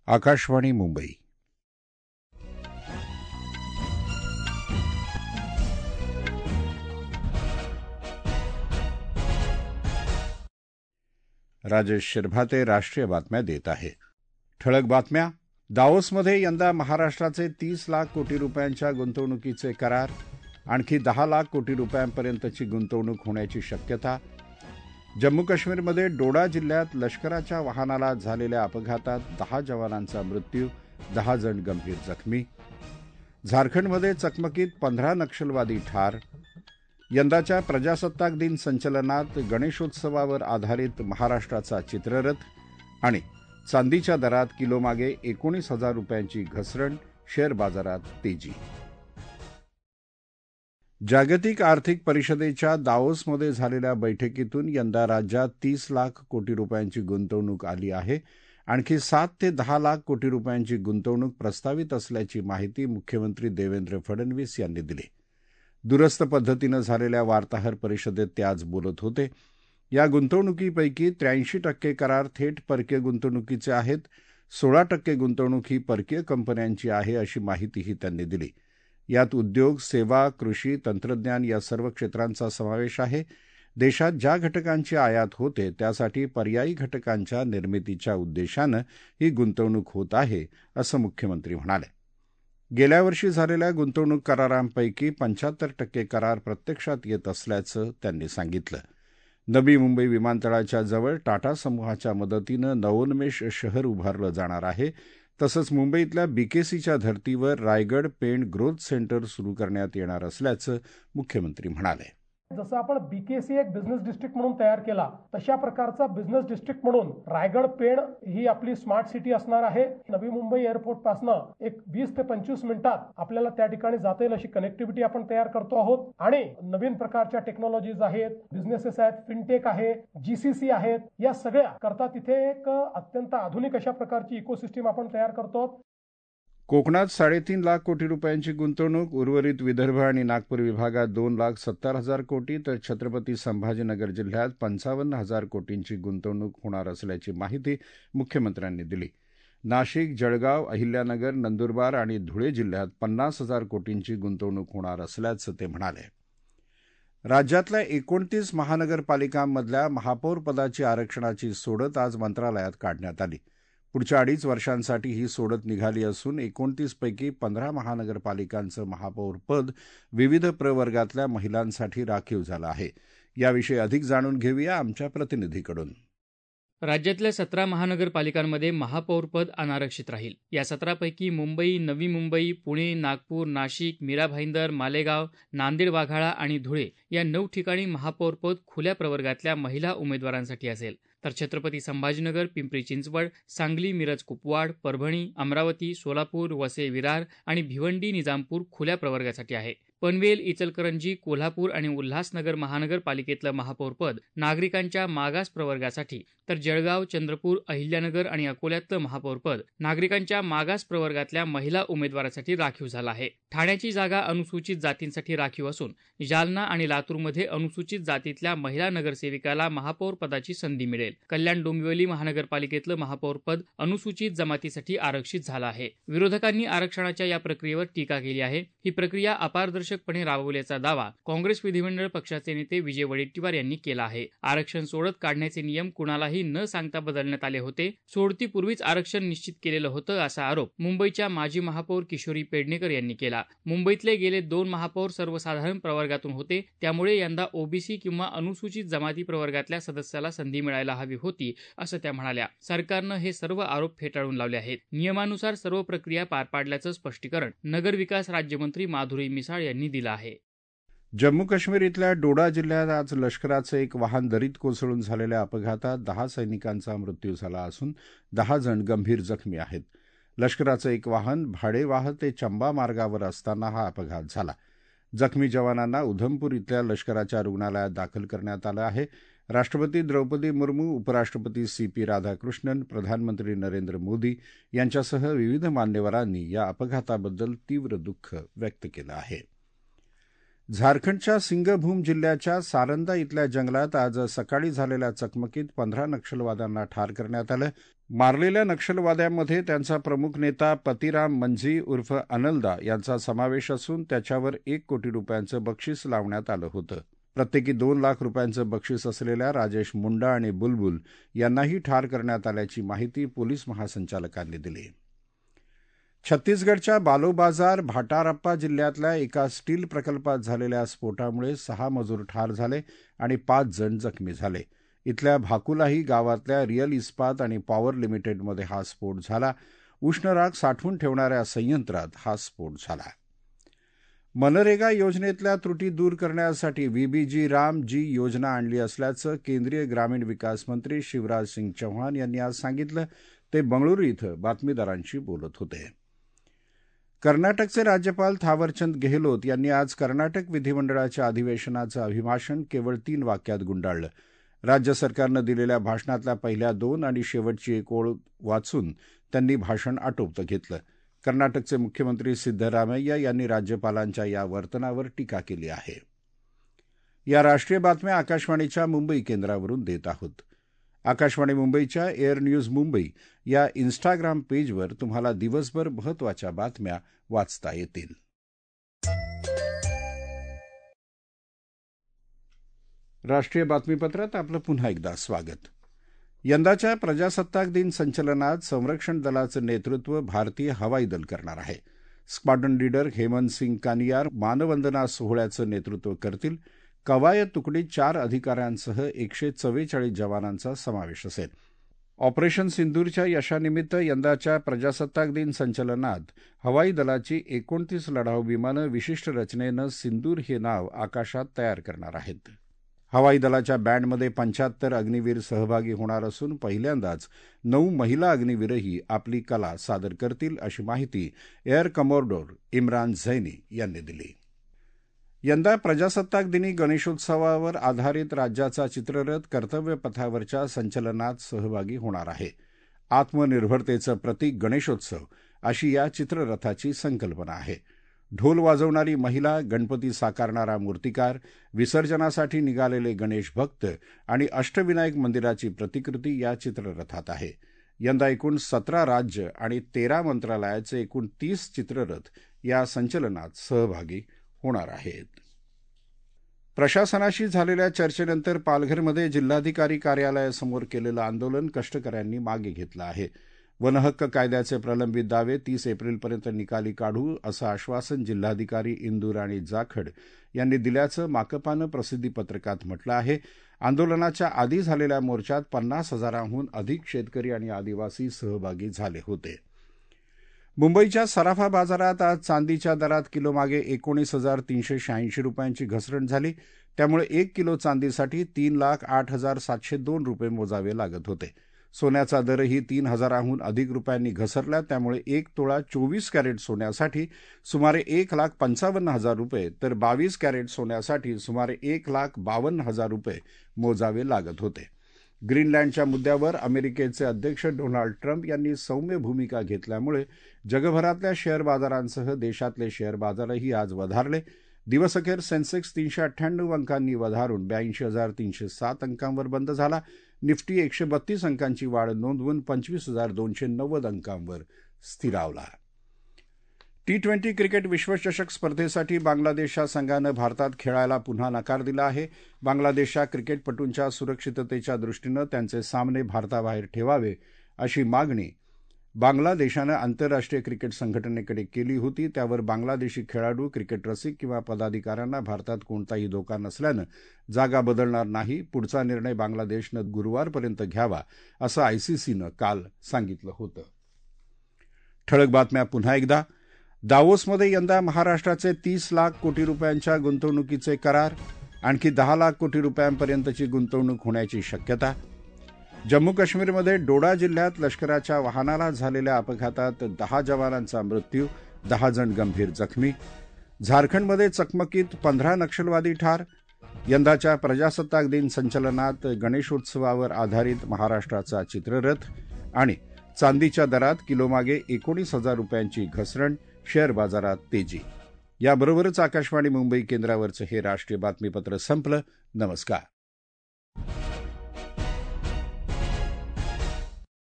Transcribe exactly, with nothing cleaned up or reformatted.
आकाशवाणी मुंबई. राजेश शिरभाते राष्ट्रीय बातम्या देत आहे. ठळक बातम्या. दाओसमध्ये यंदा महाराष्ट्राचे तीस लाख कोटी रुपयांच्या गुंतवणुकीचे करार. आणखी दहा लाख कोटी रुपयांपर्यंतची गुंतवणूक होण्याची शक्यता. जम्मू काश्मीरमध्ये डोडा जिल्ह्यात लष्कराच्या वाहनाला झालेल्या अपघातात दहा जवानांचा मृत्यू, दहा जण गंभीर जखमी. झारखंडमध्ये चकमकीत पंधरा नक्षलवादी ठार. यंदाच्या प्रजासत्ताक दिन संचलनात गणेशोत्सवावर आधारित महाराष्ट्राचा चित्ररथ. आणि चांदीच्या दरात किलोमागे एकोणीस हजार रुपयांची घसरण, शेअर बाजारात तेजी. जागतिक आर्थिक परिषदेच्या दाओसमध्ये झालेल्या बैठकीतून यंदा राज्यात तीस लाख कोटी रुपयांची गुंतवणूक आली आहे. आणखी सात ते दहा लाख कोटी रुपयांची गुंतवणूक प्रस्तावित असल्याची माहिती मुख्यमंत्री देवेंद्र फडणवीस यांनी दिली. दूरस्थ पद्धतीनं झालेल्या वार्ताहर परिषदेत ते आज बोलत होते. या गुंतवणुकीपैकी त्र्याऐंशी टक्के करार थेट परकीय गुंतवणुकीचे आहेत. सोळा टक्के गुंतवणूक ही परकीय कंपन्यांची आहे, अशी माहितीही त्यांनी दिली. यात उद्योग, सेवा, कृषी, तंत्रज्ञान या सर्व क्षेत्रांचा समावेश आहे. देशात ज्या घटकांची आयात होते त्यासाठी पर्यायी घटकांच्या निर्मितीच्या उद्देशानं ही गुंतवणूक होत आहे, असं मुख्यमंत्री म्हणाले. गेल्या वर्षी झालेल्या गुंतवणूक करारांपैकी पंच्याहत्तर टक्के करार प्रत्यक्षात येत असल्याचं त्यांनी सांगितलं. नवी मुंबई विमानतळाच्या जवळ टाटा समूहाच्या मदतीनं नवोन्मेष शहर उभारलं जाणार आहे. तसंच मुंबईतल्या बीकेसीच्या धर्तीवर रायगड पेण ग्रोथ सेंटर सुरू करण्यात येणार असल्याचं मुख्यमंत्री म्हणाले. जसं आपण बीकेसी एक बिझनेस डिस्ट्रिक्ट म्हणून तयार केला, तशा प्रकारचा बिझनेस डिस्ट्रिक्ट म्हणून रायगड पेण ही आपली स्मार्ट सिटी असणार आहे. नवी मुंबई एअरपोर्ट पासून एक वीस ते पंचवीस मिनिटात आपल्याला त्या ठिकाणी जाता येईल अशी कनेक्टिव्हिटी आपण तयार करतो आहोत. आणि नवीन प्रकारच्या टेक्नॉलॉजीज आहेत, बिझनेसेस आहेत, फिनटेक आहे, जीसीसी आहेत. या सगळ्या करता तिथे एक अत्यंत आधुनिक अशा प्रकारची इकोसिस्टीम आपण तयार करतो. कोकणात साडेतीन लाख कोटी रुपयांची गुंतवणूक. उर्वरित विदर्भ आणि नागपूर विभागात दोन लाख सत्तर हजार कोटी तर छत्रपती संभाजीनगर जिल्ह्यात पंचावन्न हजार कोटींची गुंतवणूक होणार असल्याची माहिती मुख्यमंत्र्यांनी दिली. नाशिक, जळगाव, अहिल्यानगर, नंदुरबार आणि धुळे जिल्ह्यात पन्नास हजार कोटींची गुंतवणूक होणार असल्याचं ते म्हणाले. राज्यातल्या एकोणतीस महानगरपालिकांमधल्या महापौर पदाची आरक्षणाची सोडत आज मंत्रालयात काढण्यात आली. पुढच्या अडीच वर्षांसाठी ही सोडत निघाली असून एकोणतीस पैकी पंधरा महानगरपालिकांचं महापौर पद विविध प्रवर्गातल्या महिलांसाठी राखीव झालं आहे. याविषयी अधिक जाणून घेऊया आमच्या प्रतिनिधीकडून. राज्यातल्या सतरा महानगरपालिकांमध्ये महापौरपद अनारक्षित राहील. या सतरापैकी मुंबई, नवी मुंबई, पुणे, नागपूर, नाशिक, मीरा भाईंदर, मालेगाव, नांदेड, वाघाळा आणि धुळे या नऊ ठिकाणी महापौरपद खुल्या प्रवर्गातल्या महिला उमेदवारांसाठी असेल. तर छत्रपती संभाजीनगर, पिंपरी चिंचवड, सांगली, मिरज, कुपवाड, परभणी, अमरावती, सोलापूर, वसई, विरार आणि भिवंडी, निजामपूर खुल्या प्रवर्गासाठी आहे. पनवेल, इचलकरंजी, कोल्हापूर आणि उल्हासनगर महानगरपालिकेतलं महापौरपद नागरिकांच्या मागास प्रवर्गासाठी, तर जळगाव, चंद्रपूर, अहिल्यानगर आणि अकोल्यातलं महापौरपद नागरिकांच्या मागास प्रवर्गातल्या महिला उमेदवारासाठी राखीव झालं आहे. ठाण्याची जागा अनुसूचित जातींसाठी राखीव असून जालना आणि लातूरमध्ये अनुसूचित जातीतल्या महिला नगरसेविकाला महापौर पदाची संधी मिळेल. कल्याण डोंबिवली महानगरपालिकेतलं महापौरपद अनुसूचित जमातीसाठी आरक्षित झालं आहे. विरोधकांनी आरक्षणाच्या या प्रक्रियेवर टीका केली आहे. ही प्रक्रिया अपारदर्शकपणे राबवल्याचा दावा काँग्रेस विधिमंडळ पक्षाचे नेते विजय वडेट्टीवार यांनी केला आहे. आरक्षण सोडत काढण्याचे नियम कुणालाही न सांगता बदलण्यात आले होते. सोडतीपूर्वीच आरक्षण निश्चित केलेलं होतं, असा आरोप मुंबईच्या माजी महापौर किशोरी पेडणेकर यांनी केला. मुंबईतले गेले दोन महापौर सर्वसाधारण प्रवर्गातून होते, त्यामुळे यंदा ओबीसी किंवा अनुसूचित जमाती प्रवर्गातल्या सदस्याला संधी मिळायला हवी होती, असं त्या म्हणाल्या. सरकारनं हे सर्व आरोप फेटाळून लावले आहेत. नियमानुसार सर्व प्रक्रिया पार पाडल्याचं स्पष्टीकरण नगरविकास राज्यमंत्री माधुरी मिसाळ यांनी दिलं आहे. जम्मू काश्मीर इथल्या डोडा जिल्ह्यात आज लष्कराचं एक वाहन दरीत कोसळून झालेल्या अपघातात दहा सैनिकांचा मृत्यू झाला असून दहा जण गंभीर जखमी आहेत. लष्कराचं एक वाहन भाडेवाह ते चंबा मार्गावर असताना हा अपघात झाला. जखमी जवानांना उधमपूर इथल्या लष्कराच्या रुग्णालयात दाखल करण्यात आलं आहे. राष्ट्रपती द्रौपदी मुर्मू, उपराष्ट्रपती सी पी राधाकृष्णन, प्रधानमंत्री नरेंद्र मोदी यांच्यासह विविध मान्यवरांनी या अपघाताबद्दल तीव्र दुःख व्यक्त केलं आहे. झारखंडच्या सिंगभूम जिल्ह्याच्या सारंदा इथल्या जंगलात आज सकाळी झालेल्या चकमकीत पंधरा नक्षलवाद्यांना ठार करण्यात आलं. मारलेल्या नक्षलवाद्यांमध्ये त्यांचा प्रमुख नेता पतिराम मंझी उर्फ अनलदा यांचा समावेश असून त्याच्यावर एक कोटी रुपयांचं बक्षीस लावण्यात आलं होतं. प्रत्येकी दोन लाख रुपयांचं बक्षीस असलेल्या राजेश मुंडा आणि बुलबुल यांनाही ठार करण्यात आल्याची माहिती पोलीस महासंचालकांनी दिली. छत्तीसगडच्या बालोबाजार भाटारप्पा जिल्ह्यातल्या एका स्टील प्रकल्पात झालेल्या स्फोटामुळे सहा मजूर ठार झाले आणि पाच जण जखमी झाले. इथल्या भाकुलाही गावातल्या रिअल इस्पात आणि पॉवर लिमिटेडमध्ये हा स्फोट झाला. उष्ण राख साठवून ठेवणाऱ्या संयंत्रात हा स्फोट झाला. मनरेगा योजनेतल्या त्रुटी दूर करण्यासाठी व्हीबीजी राम जी योजना आणली असल्याचं केंद्रीय ग्रामीण विकास मंत्री शिवराज सिंग चौहान यांनी आज सांगितलं. ते बंगळुरू इथं बातमीदारांशी बोलत होते. कर्नाटकचे राज्यपाल थावरचंद गेहलोत यांनी आज कर्नाटक विधिमंडळाच्या अधिवेशनाचं अभिभाषण केवळ तीन वाक्यात गुंडाळलं. राज्य सरकारनं दिलेल्या भाषणातल्या पहिल्या दोन आणि शेवटची एक ओळ वाचून त्यांनी भाषण आटोपतं घेतलं. कर्नाटकचे मुख्यमंत्री सिद्धरामय्या यांनी राज्यपालांच्या या वर्तनावर टीका केली आहे. या राष्ट्रीय बातम्या आकाशवाणीच्या मुंबई केंद्रावरून देत आहोत. आकाशवाणी मुंबईच्या एअर न्यूज मुंबई या इन्स्टाग्राम पेजवर तुम्हाला दिवसभर महत्त्वाच्या बातम्या वाचता येतील. राष्ट्रीय बातमीपत्रात आपलं पुन्हा एकदा स्वागत. यंदाच्या प्रजासत्ताक दिन संचलनात संरक्षण दलाचं नेतृत्व भारतीय हवाई दल करणार आहे. स्क्वाड्रन लीडर हेमंत सिंग कानियार मानवंदना सोहळ्याचं नेतृत्व करतील. कवायत तुकडीत चार अधिकाऱ्यांसह एकशे चव्वेचाळीस जवानांचा समावेश असेल. ऑपरेशन सिंदूरच्या यशानिमित्त यंदाच्या प्रजासत्ताक दिन संचलनात हवाई दलाची एकोणतीस लढाऊ विमानं विशिष्ट रचनेनं सिंदूर हे नाव आकाशात तयार करणार आहेत. हवाई दलाच्या बँडमध्ये पंच्याहत्तर अग्निवीर सहभागी होणार असून पहिल्यांदाच नऊ महिला अग्निवीरही आपली कला सादर करतील, अशी माहिती एअर कमोडोर इम्रान झैनी यांनी दिली. यंदा प्रजासत्ताक दिनी गणेशोत्सवावर आधारित राज्याचा चित्ररथ कर्तव्यपथावरच्या संचलनात सहभागी होणार आहे. आत्मनिर्भरतेचं प्रतीक गणेशोत्सव अशी या चित्ररथाची संकल्पना आहे. ढोल वाजवणारी महिला, गणपती साकारणारा मूर्तिकार, विसर्जनासाठी निघालेले गणेश भक्त आणि अष्टविनायक मंदिराची प्रतिकृती या चित्ररथात आहे. यंदा एकूण सतरा राज्य आणि तेरा मंत्रालयाचे एकूण तीस चित्ररथ या संचलनात सहभागी होणार आहेत. प्रशासनाशी झालेल्या चर्चेनंतर पालघरमध्ये जिल्हाधिकारी कार्यालयासमोर केलेलं आंदोलन कष्टकऱ्यांनी मागे घेतलं आहे. वनहक्क कायद्याचे प्रलंबित दावे तीस एप्रिलपर्यंत निकाली काढू असं आश्वासन जिल्हाधिकारी इंदुराणी जाखड यांनी दिल्याचं माकपानं प्रसिद्धीपत्रकात म्हटलं आहे. आंदोलनाच्या आधी झालेल्या मोर्चात पन्नास हजारांहून अधिक शेतकरी आणि आदिवासी सहभागी झाले होते. मुंबईच्या सराफा बाजारात आज चांदीच्या दरात किलोमागे एकोणीस हजार तीनशे शहाऐंशी रुपयांची घसरण झाली. त्यामुळे एक किलो चांदीसाठी तीन लाख आठ हजार सातशे दोन रुपये मोजावे लागत होते. सोन्याचा दरही तीन हजारांहून अधिक रुपयांनी घसरला. त्यामुळे एक तोळा चोवीस कॅरेट सोन्यासाठी सुमारे एक लाख पंचावन्न हजार रुपये तर बावीस कॅरेट सोन्यासाठी सुमारे एक लाख बावन्न हजार रुपये मोजावे लागत होते. ग्रीनलँडच्या मुद्द्यावर अमेरिकेचे अध्यक्ष डोनाल्ड ट्रम्प यांनी सौम्य भूमिका घेतल्यामुळे जगभरातल्या शेअर बाजारांसह देशातले शेअर बाजारही आज वधारले. दिवसअखेर सेन्सेक्स तीनशे अठ्ठ्याण्णव अंकांनी वधारून ब्याऐंशी हजार तीनशे सात अंकांवर बंद झाला. निफ्टी एकशे बत्तीस अंकांची वाढ नोंदवून पंचवीस हजार दोनशे नव्वद अंकांवर स्थिरावला. टी ट्वेंटी क्रिकेट विश्वचषक स्पर्धेसाठी बांगलादेशच्या संघानं भारतात खेळायला पुन्हा नकार दिला आहे. बांगलादेशच्या क्रिकेटपटूंच्या सुरक्षिततेच्या दृष्टीनं त्यांचे सामने भारताबाहेर ठेवावे अशी मागणी बांगलादेशानं आंतरराष्ट्रीय क्रिकेट संघटनेकडे केली होती. त्यावर बांगलादेशी खेळाडू, क्रिकेट रसिक किंवा पदाधिकाऱ्यांना भारतात कोणताही धोका नसल्यानं जागा बदलणार नाही. पुढचा निर्णय बांगलादेशनं गुरुवारपर्यंत घ्यावा असं आयसीसीनं काल सांगितलं होतं. ठळक बातम्या पुन्हा एकदा. दावोसमध्ये यंदा महाराष्ट्राचे तीस लाख कोटी रुपयांच्या गुंतवणुकीचे करार. आणखी दहा लाख कोटी रुपयांपर्यंतची गुंतवणूक होण्याची शक्यता. जम्मू काश्मीरमध्ये डोडा जिल्ह्यात लष्कराच्या वाहनाला झालेल्या अपघातात दहा जवानांचा मृत्यू, दहा जण गंभीर जखमी. झारखंडमध्ये चकमकीत पंधरा नक्षलवादी ठार. यंदाच्या प्रजासत्ताक दिन संचलनात गणेशोत्सवावर आधारित महाराष्ट्राचा चित्ररथ. आणि चांदीच्या दरात किलोमागे एकोणीस हजार रुपयांची घसरण, शेअर बाजारात तेजी. याबरोबरच आकाशवाणी मुंबई केंद्रावरचं हे राष्ट्रीय बातमीपत्र संपलं. नमस्कार.